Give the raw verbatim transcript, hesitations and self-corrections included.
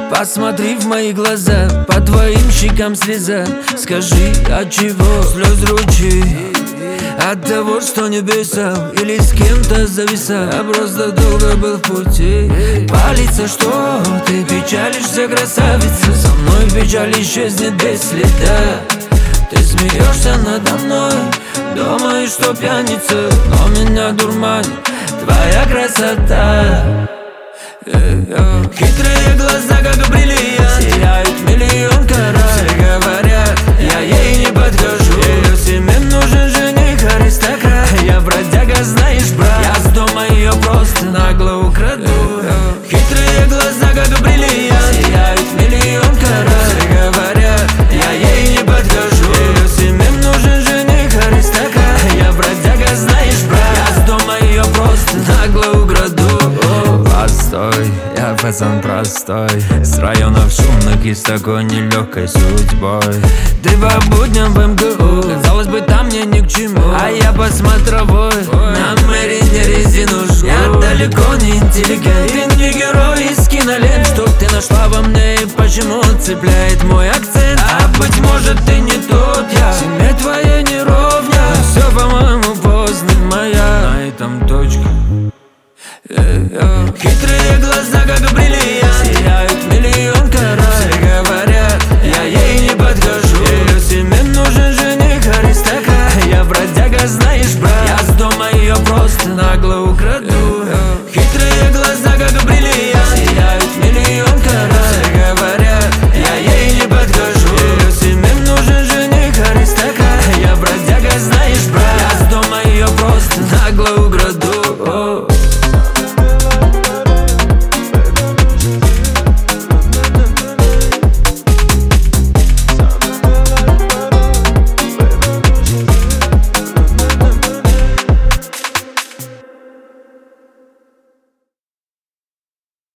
Посмотри в мои глаза, по твоим щекам слеза. Скажи, от чего слез ручей? От того, что не бесал или с кем-то зависал. Я просто долго был в пути. Палится, что ты печалишься, красавица. Со мной печаль исчезнет без следа. Ты смеешься надо мной, думаешь, что пьяница, но меня дурманит твоя красота. Хитрые глаза, как бриллиант, сияют миллион карат. Все говорят, я ей не подхожу. Ее семье нужен жених, аристократ. Я бродяга, знаешь, брат, я с дома ее просто нагло украду. Хитрые глаза, как бриллиант, сияют миллион карат. Все говорят, я ей не подхожу. Ее семье нужен жених, аристократ. Я бродяга, знаешь, брат, я с дома ее просто нагло украду. Постой, я пацан простой, с районов шумных и с такой нелегкой судьбой. Ты по будням в эм гэ у, казалось бы, там мне ни к чему. А я по смотровой, на Мэрине резину жгу. Я далеко не интеллигент, ты не герой из кинолент. Что ты нашла во мне и почему цепляет мой акцент? А быть может, ты